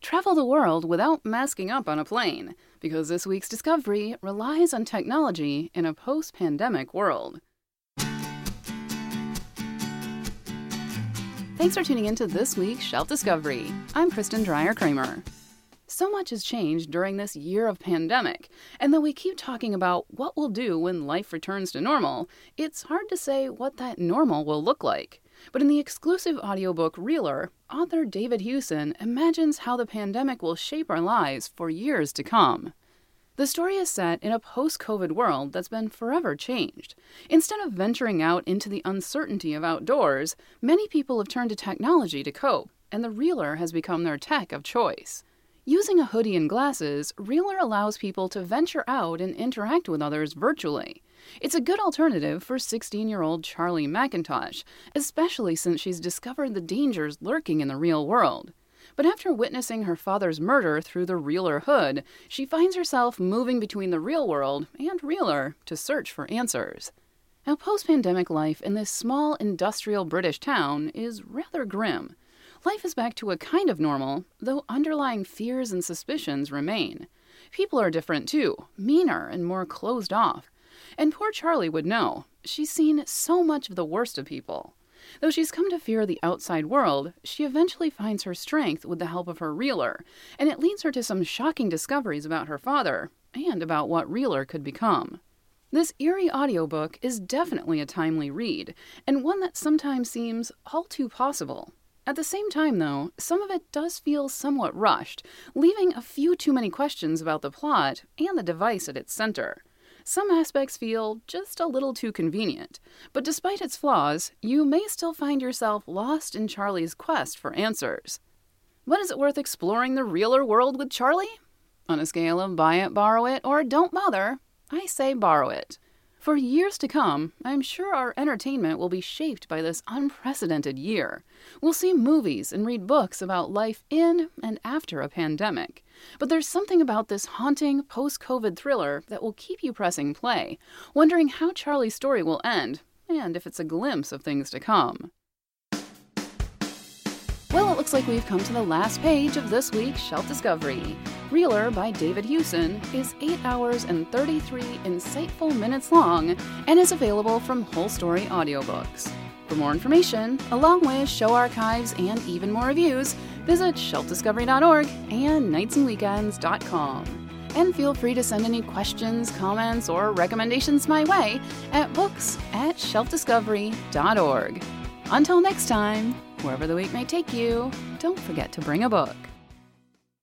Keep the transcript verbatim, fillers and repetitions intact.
travel the world without masking up on a plane, because this week's discovery relies on technology in a post-pandemic world. Thanks for tuning into this week's Shelf Discovery. I'm Kristen Dreyer-Kramer. So much has changed during this year of pandemic, and though we keep talking about what we'll do when life returns to normal, it's hard to say what that normal will look like. But in the exclusive audiobook Reeler, author David Hewson imagines how the pandemic will shape our lives for years to come. The story is set in a post-COVID world that's been forever changed. Instead of venturing out into the uncertainty of outdoors, many people have turned to technology to cope, and the Reeler has become their tech of choice. Using a hoodie and glasses, Reeler allows people to venture out and interact with others virtually. It's a good alternative for sixteen-year-old Charlie McIntosh, especially since she's discovered the dangers lurking in the real world. But after witnessing her father's murder through the Reeler hood, she finds herself moving between the real world and Reeler to search for answers. Now, post-pandemic life in this small industrial British town is rather grim. Life is back to a kind of normal, though underlying fears and suspicions remain. People are different too, meaner and more closed off. And poor Charlie would know. She's seen so much of the worst of people. Though she's come to fear the outside world, she eventually finds her strength with the help of her Reeler, and it leads her to some shocking discoveries about her father, and about what Reeler could become. This eerie audiobook is definitely a timely read, and one that sometimes seems all too possible. At the same time, though, some of it does feel somewhat rushed, leaving a few too many questions about the plot and the device at its center. Some aspects feel just a little too convenient, but despite its flaws, you may still find yourself lost in Charlie's quest for answers. But is it worth exploring the Reeler world with Charlie? On a scale of buy it, borrow it, or don't bother, I say borrow it. For years to come, I'm sure our entertainment will be shaped by this unprecedented year. We'll see movies and read books about life in and after a pandemic. But there's something about this haunting post-COVID thriller that will keep you pressing play, wondering how Charlie's story will end, and if it's a glimpse of things to come. Well, it looks like we've come to the last page of this week's Shelf Discovery. Reeler by David Hewson is eight hours and thirty-three insightful minutes long and is available from Whole Story Audiobooks. For more information, along with show archives and even more reviews, visit shelf discovery dot org and nights and weekends dot com. And feel free to send any questions, comments, or recommendations my way at books at shelf discovery dot org. Until next time, wherever the week may take you, don't forget to bring a book.